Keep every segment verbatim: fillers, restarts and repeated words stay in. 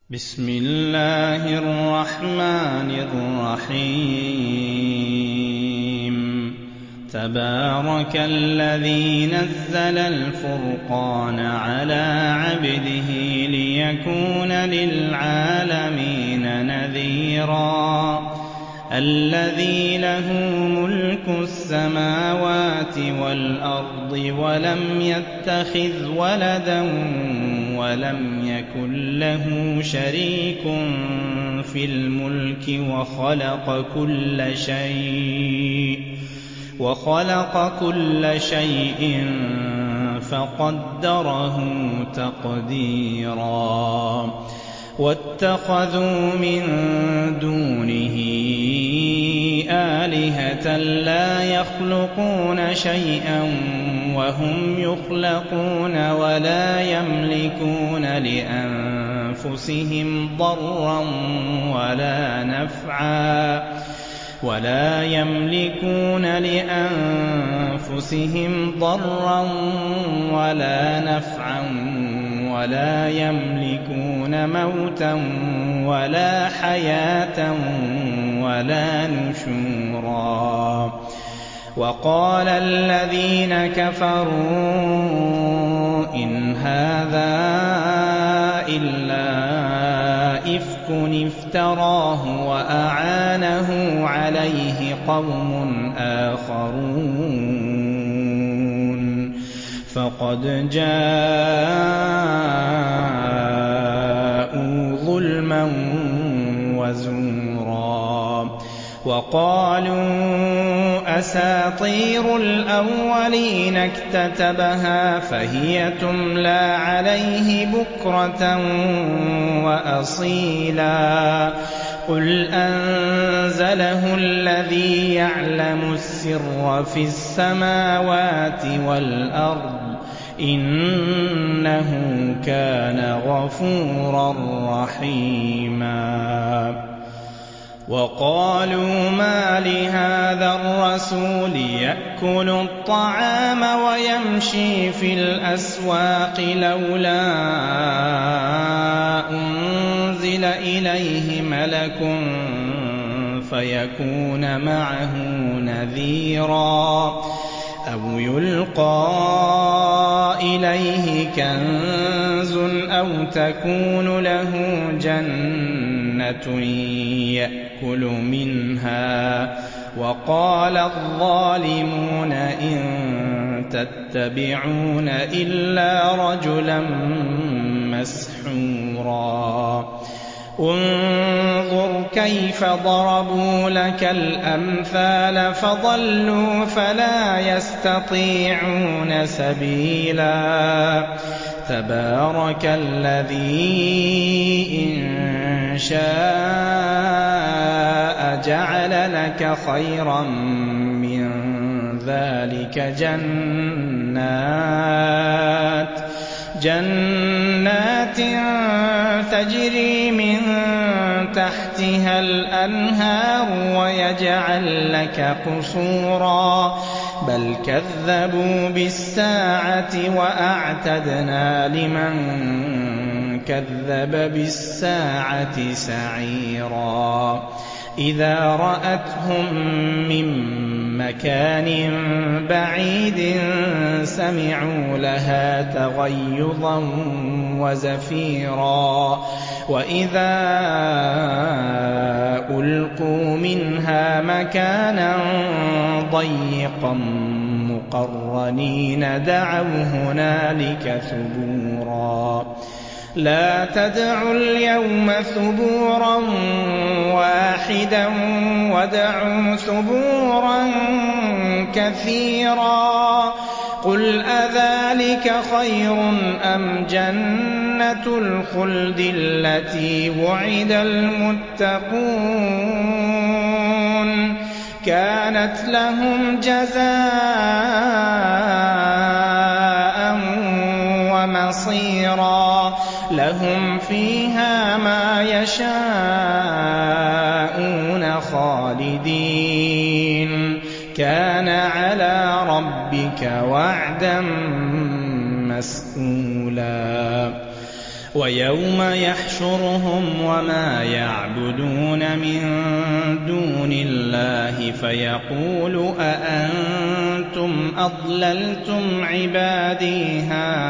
بسم الله الرحمن الرحيم تبارك الذي نزل الفرقان على عبده ليكون للعالمين نذيرا الذي له ملك السماوات والأرض ولم يتخذ ولدا ولم يكن له شريك في الملك وخلق كل شيء وخلق كل شيء فقدره تقديرا واتخذوا من دونه آلهة لا يخلقون شيئا وهم يخلقون ولا يملكون لأنفسهم ضرا ولا نفعا ولا يملكون لأنفسهم ضرا ولا نفعا ولا يملكون موتا ولا حياة ولا نشورا وقال الذين كفروا إن هذا إلا إفك افتراه وأعانه عليه قوم آخرون فقد جاءوا ظلما وزورا وقالوا أساطير الأولين اكتتبها فهي تملى عليه بكرة وأصيلا قل أنزله الذي يعلم السر في السماوات والأرض إنه كان غفورا رحيما وقالوا ما لهذا الرسول يأكل الطعام ويمشي في الأسواق لولا أنزل إليه ملك فيكون معه نذيرا أو يلقى إليه كنز أو تكون له جنة يأكل منها وقال الظالمون إن تتبعون إلا رجلا مسحورا انظر كيف ضربوا لك الأمثال فضلوا فلا يستطيعون سبيلا تبارك الذي إن شاء جعل لك خيرا من ذلك جنات جنات تجري من تحتها الأنهار ويجعل لك قصورا بل كذبوا بالساعة وأعتدنا لمن كذب بالساعة سعيرا إذا رأتهم من مكان بعيد سمعوا لها تغيظا وزفيرا وإذا ألقوا منها مكانا ضيقا مقرنين دعوا هنالك ثبورا لا تدعوا اليوم ثبورا واحدا وادعوا ثبورا كثيرا قل أذلك خير أم جنة الخلد التي وعد المتقون كانت لهم جزاء ومصيرا لهم فيها ما يشاءون خالدين كان على ربك وعدا مسئولا ويوم يحشرهم وما يعبدون من دون الله فيقول أأنتم أضللتم عبادي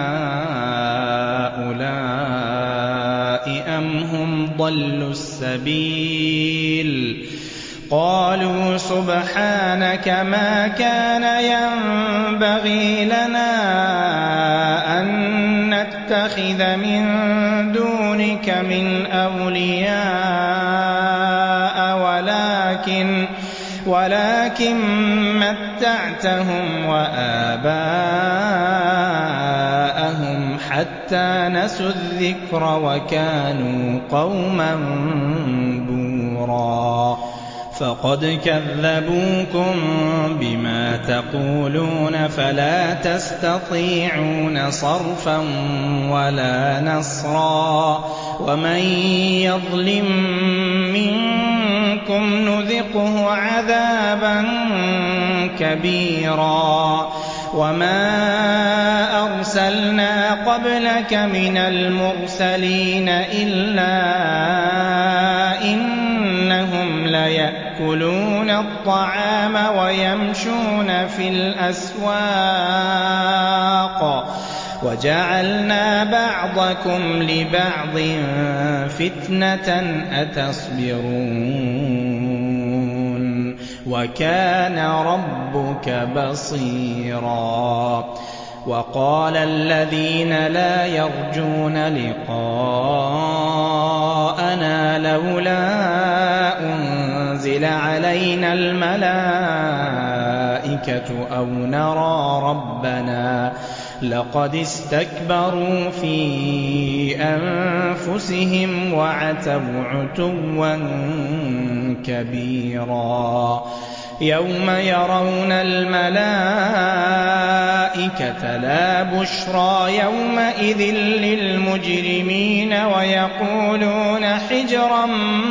هؤلاء أم هم ضلوا السبيل قالوا سبحانك ما كان ينبغي لنا أن نتخذ من دونك من أولياء ولكن ولكن متعتهم وآباءهم حتى نسوا الذكر وكانوا قوما بورا فقد كذبوكم بما تقولون فلا تستطيعون صرفا ولا نصرا ومن يظلم منكم نذقه عذابا كبيرا وما أرسلنا قبلك من المرسلين إلا إنهم ليأكلون الطعام ويمشون في الأسواق وجعلنا بعضكم لبعض فتنة أتصبرون وكان ربك بصيرا وقال الذين لا يرجون لقاءنا لولا أنزل علينا الملائكة أو نرى ربنا لقد استكبروا في أنفسهم وعتوا عتوا كبيرا يوم يرون الملائكة لا بشرى يومئذ للمجرمين ويقولون حجرا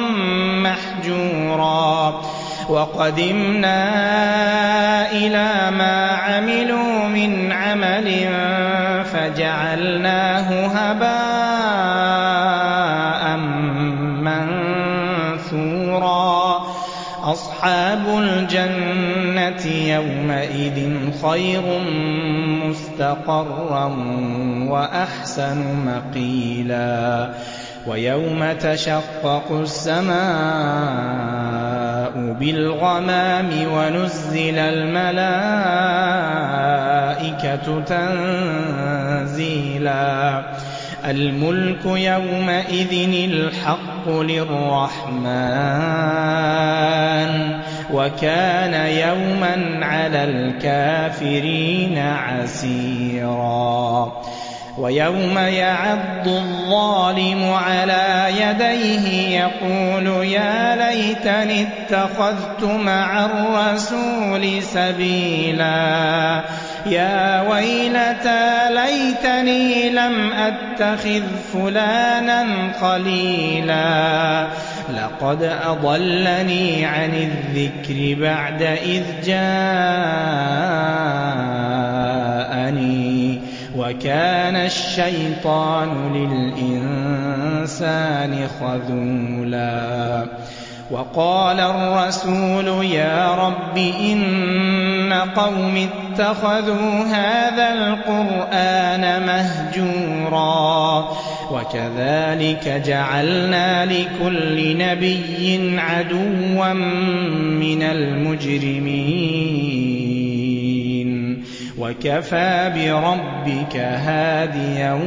محجورا وقدمنا إلى ما عملوا من عمل فجعلناه هباء منثورا أصحاب الجنة يومئذ خير مستقرا وأحسن مقيلا ويوم تشقق السماء بالغمام ونزل الملائكة تنزيلا الملك يومئذ الحق للرحمن وكان يوما على الكافرين عسيرا ويوم يعض الظالم على يديه يقول يا ليتني اتخذت مع الرسول سبيلا يا ويلتى ليتني لم أتخذ فلانا خليلا لقد أضلني عن الذكر بعد إذ جاءني وكان الشيطان للإنسان خذولا وقال الرسول يا رب إن قوم اتخذوا هذا القرآن مهجورا وكذلك جعلنا لكل نبي عدوا من المجرمين وكفى بربك هاديا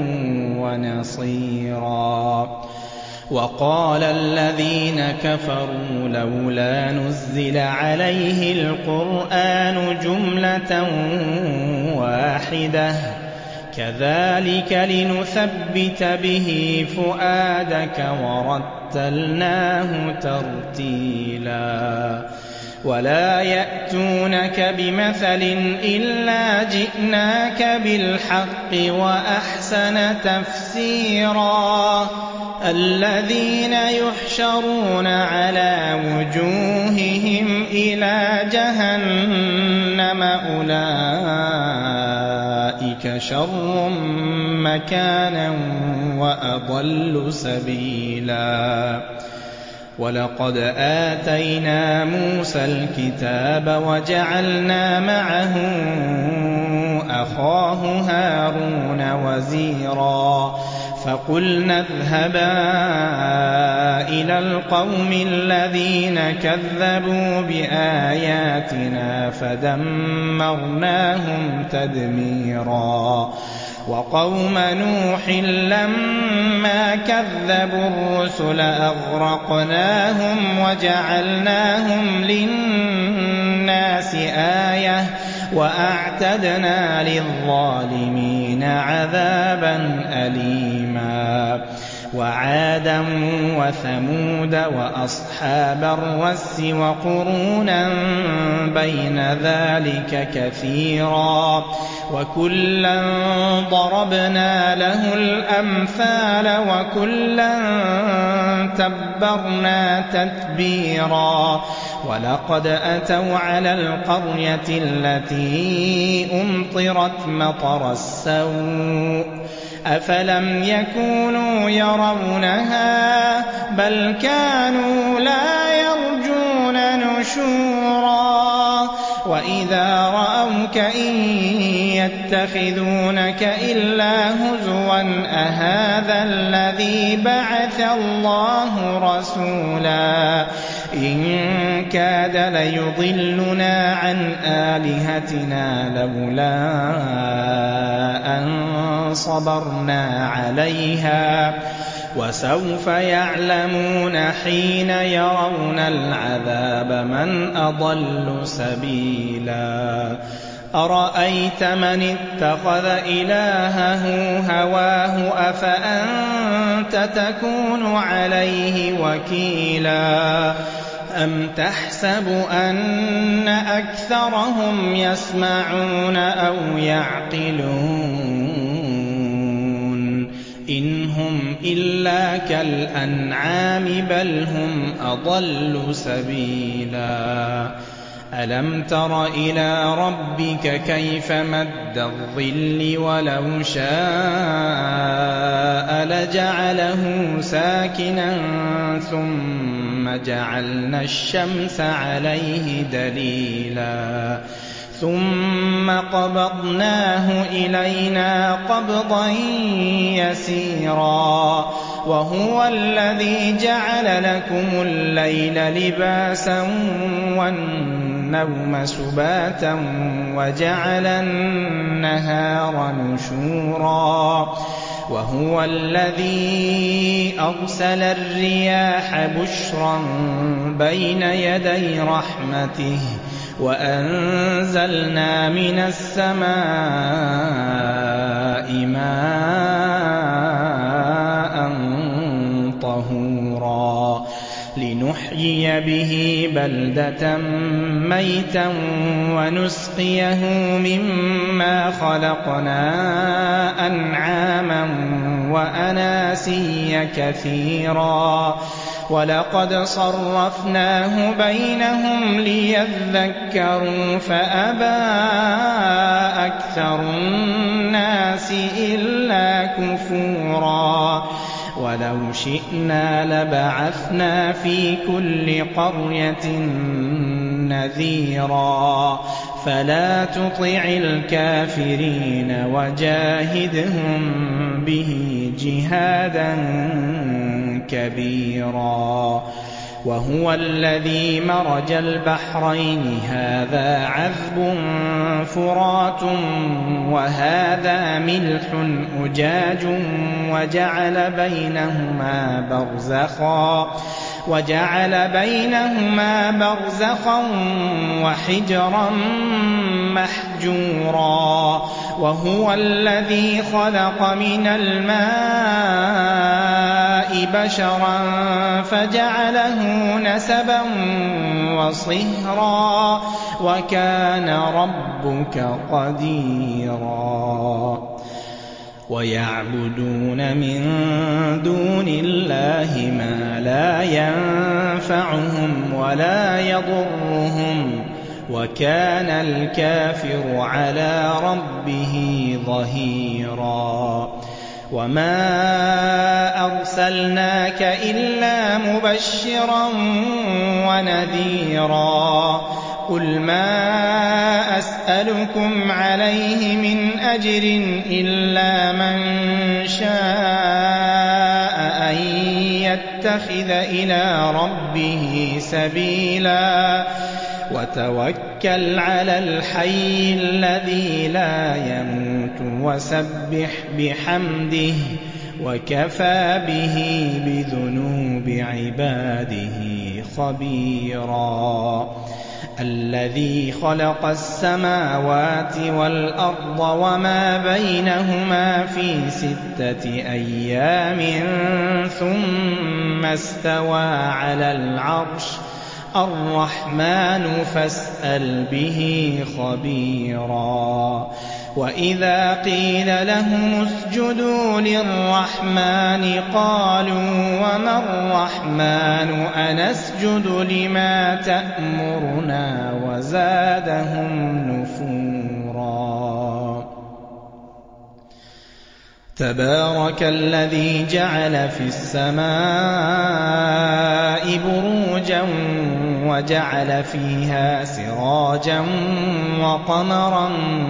ونصيرا وقال الذين كفروا لولا نزل عليه القرآن جملة واحدة كذلك لنثبت به فؤادك ورتلناه ترتيلا ولا يأتونك بمثل إلا جئناك بالحق وأحسن تفسيرا الذين يحشرون على وجوههم إلى جهنم أولئك شر مكانا وأضل سبيلا ولقد آتينا موسى الكتاب وجعلنا معه أخاه هارون وزيرا فقلنا اذهبا إلى القوم الذين كذبوا بآياتنا فدمرناهم تدميرا وقوم نوح لما كذبوا الرسل أغرقناهم وجعلناهم للناس آية وأعتدنا للظالمين عذابا أليما وعادا وثمود وأصحاب الرس وقرونا بين ذلك كثيرا وكلا ضربنا له الأمثال وكلا تبرنا تتبيرا ولقد أتوا على القرية التي أمطرت مطر السوء أفلم يكونوا يرونها بل كانوا لا يرجون نشورا وإذا رأوك إن يتخذونك إلا هزوا أهذا الذي بعث الله رسولا إن كاد ليضلنا عن آلهتنا لولا أن صبرنا عليها وسوف يعلمون حين يرون العذاب من أضل سبيلا أرأيت من اتخذ إلهه هواه أفأنت تكون عليه وكيلا أم تحسب أن أكثرهم يسمعون أو يعقلون إن هم إلا كالأنعام بل هم أضل سبيلا ألم تر إلى ربك كيف مد الظل ولو شاء لجعله ساكنا ثم جعلنا الشمس عليه دليلا ثم قبضناه إلينا قبضا يسيرا وهو الذي جعل لكم الليل لباسا والنوم سباتا وجعل النهار نشورا وهو الذي أرسل الرياح بشرا بين يدي رحمته وأنزلنا من السماء ماء طهورا لنحيي به بلدة ميتا ونسقيه مما خلقنا أنعاما وأناسيا كثيرا ولقد صرفناه بينهم ليذكروا فأبى أكثر الناس إلا كفورا ولو شئنا لبعثنا في كل قرية نذيرا فلا تطع الكافرين وجاهدهم به جهادا كبيرا وهو الذي مرج البحرين هذا عذب فرات وهذا ملح أجاج وجعل بينهما برزخا وجعل بينهما برزخا وحجرا محجورا وهو الذي خلق من الماء بشرا فجعله نسبا وصهرا وكان ربك قديرا ويعبدون من دون الله ما لا ينفعهم ولا يضرهم وكان الكافر على ربه ظهيرا وما أرسلناك إلا مبشرا ونذيرا قل ما أسألكم عليه من أجر إلا من شاء أن يتخذ إلى ربه سبيلا وتوكل على الحي الذي لا يموت وسبح بحمده وكفى به بذنوب عباده خبيرا الذي خلق السماوات والأرض وما بينهما في ستة أيام ثم استوى على العرش الرحمن فاسأل به خبيرا وإذا قيل لهم اسجدوا للرحمن قالوا وما الرحمن أنسجد لما تأمرنا وزادهم نفورا تبارك الذي جعل في السماء بروجا وجعل فيها سراجا وقمرا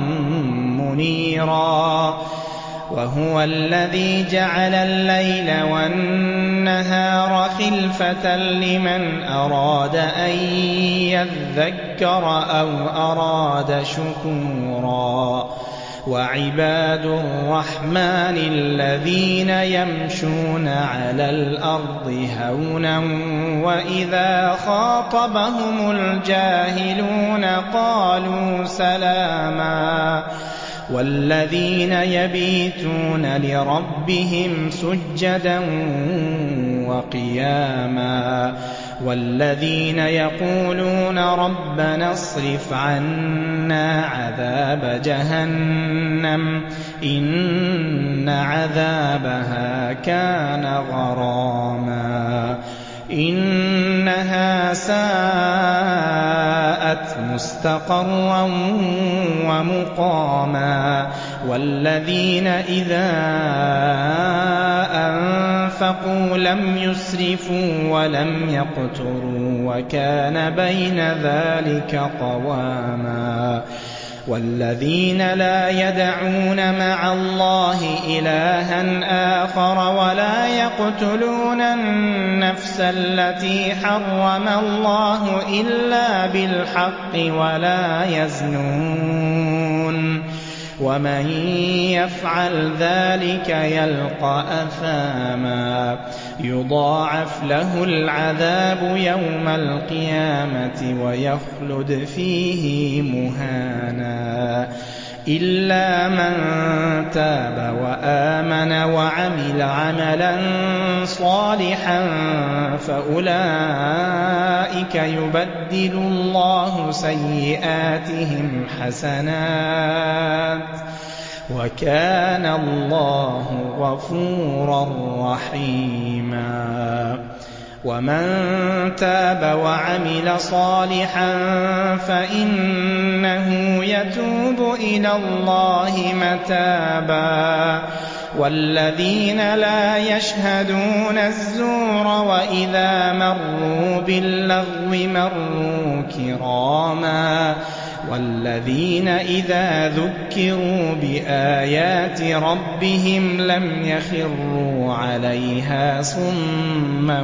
منيرا وهو الذي جعل الليل والنهار خلفة لمن أراد أن يذكر أو أراد شكورا وعباد الرحمن الذين يمشون على الأرض هونا وإذا خاطبهم الجاهلون قالوا سلاما والذين يبيتون لربهم سجدا وقياما والذين يقولون ربنا اصرف عنا عذاب جهنم إن عذابها كان غراما إنها ساءت مستقرا ومقاما والذين إذا أنفقوا لم يسرفوا ولم يقتروا وكان بين ذلك قواما والذين لا يدعون مع الله إلها آخر ولا يقتلون النفس التي حرم الله إلا بالحق ولا يزنون ومن يفعل ذلك يلقى أثاما يضاعف له العذاب يوم القيامة ويخلد فيه مهانا إلا من تاب وآمن وعمل عملا صالحا فأولئك يبدل الله سيئاتهم حسنات وكان الله غفورا رحيما ومن تاب وعمل صالحا فإنه يتوب إلى الله متابا والذين لا يشهدون الزور وإذا مروا باللغو مروا كراما والذين إذا ذكروا بآيات ربهم لم يخروا عليها صما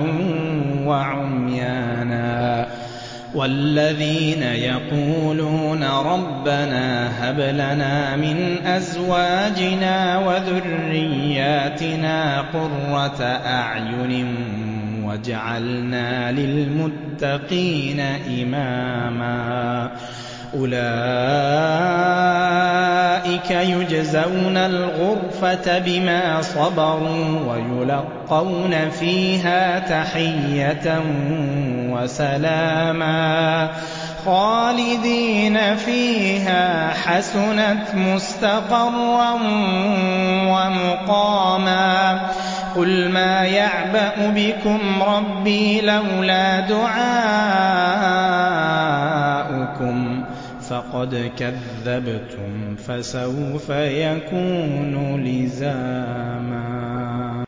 وعميانا والذين يقولون ربنا هب لنا من أزواجنا وذرياتنا قرة أعين واجعلنا للمتقين إماما أولئك يجزون الغرفة بما صبروا ويلقون فيها تحية وسلاما خالدين فيها حسنت مستقرا ومقاما قل ما يعبأ بكم ربي لولا دعاؤكم فقد فقد كذبتم فسوف يكون لزاما.